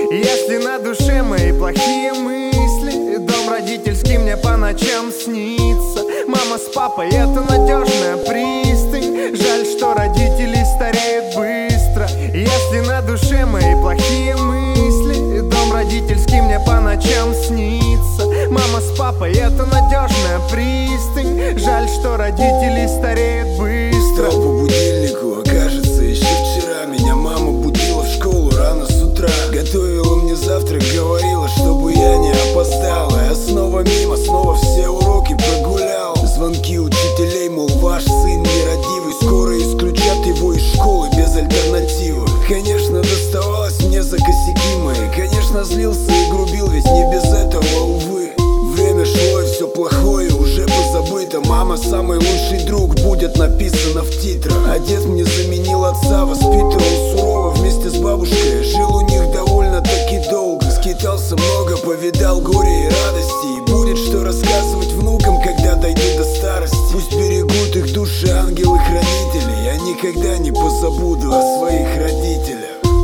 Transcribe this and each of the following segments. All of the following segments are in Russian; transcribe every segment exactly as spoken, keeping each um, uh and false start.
Если на душе мои плохие мысли, дом родительский мне по ночам снится. Мама с папой — это надежная пристань. Жаль, что родители стареют быстро. Если на душе мои плохие мысли, дом родительский мне по ночам снится. Мама с папой — это надежная пристань. Жаль, что родители стареют быстро. Встал по будильнику, окажется, еще вчера меня мама будила в школу рано с утра. Готовила мне завтрак, говорила, чтобы я не опоздал. А я снова мимо, снова все уроки прогулял. Звонки учителей, мол, ваш сын нерадивый, скоро исключат его из школы без альтернативы. Конечно, доставалось мне за косяки мои. Конечно, злился и грубил, ведь не без этого, увы. Время шло, и все плохое уже позабыто. Мама — самый лучший друг, будет написано в титрах. А дед мне заменил отца, воспитывал сурово вместе с бабушкой. Жил у них довольно-таки долго. Скитался много, повидал горе и радости. И будет что рассказывать внукам, когда дойду до старости. Пусть берегут их души ангелы-хранители. Я никогда не позабуду о своих родителях.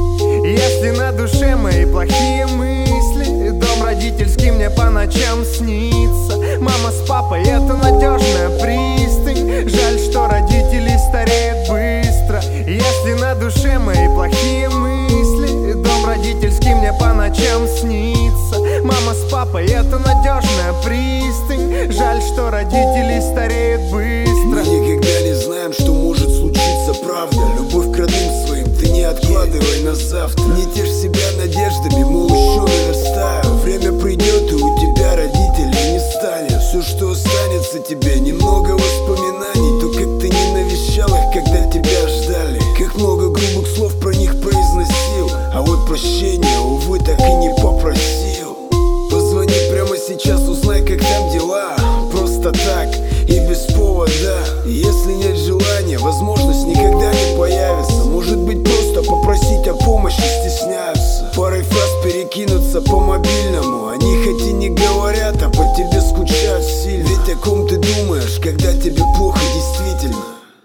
Если на душе мои плохие мысли, дом родительский мне по ночам снится. Мама с папой — это надежная пристань. Жаль, что родители стареют быстро. Если на душе мои плохие мысли, дом родительский мне по ночам снится. Мама с папой — это надежная пристань. Жаль, что родители стареют быстро. Мы никогда не знаем, что может случиться, правда. Любовь к родным своим ты не откладывай на завтра. Не тешь себя надеждами, мол, еще наверстаю. Время придет, и у тебя родителей не станет. Все, что останется тебе, немного воспоминаний. То, как ты не навещал их, когда тебя ждали. Как много грубых слов про них произносил. А вот прощения, увы, так и не попросил. Позвони прямо сейчас, узнай, как там дела. Просто так и без повода. Если нет желания, возможность никогда не появится. Может быть, просто попросить о помощи стесняются. Парой фраз перекинуться по мобильному. Они хоть и не говорят, а по тебе скучают сильно. Ведь о ком ты думаешь, когда тебе плохо действительно?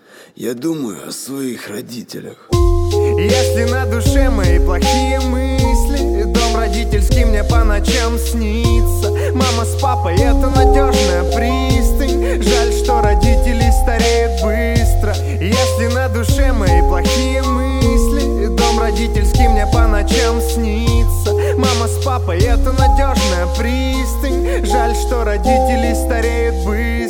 Я думаю о своих родителях. Если на душе мои плохие мысли, дом родительский мне по ночам снится. Мама с папой — это надежная пристань. Жаль, что родители стареют быстро. Если на душе мои плохие мысли, дом родительский мне по ночам снится. Мама с папой — это надежная пристань. Жаль, что родители стареют быстро.